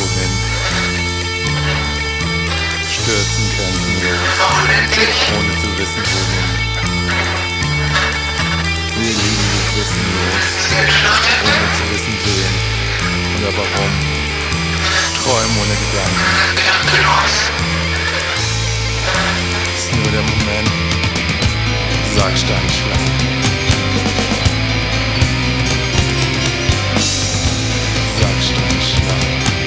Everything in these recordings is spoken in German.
wohin. Stürzen grenzenlos, ohne zu wissen wohin. Wir lieben dich wissenlos, ohne zu wissen wen oder warum. Träumen ohne Gedanken. Ist nur der Moment. Sag Steinschlag. Sag Steinschlag.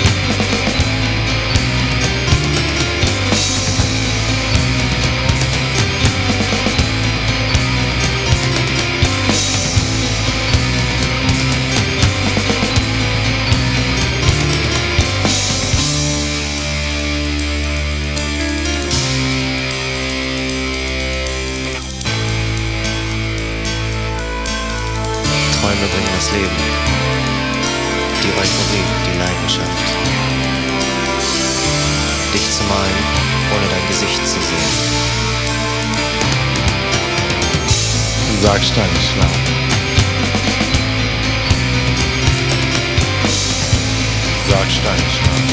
Träume bringen das Leben, die Euphorie, die Leidenschaft. Dich zu malen, ohne dein Gesicht zu sehen. Sag Steinschlag. Sag Steinschlag.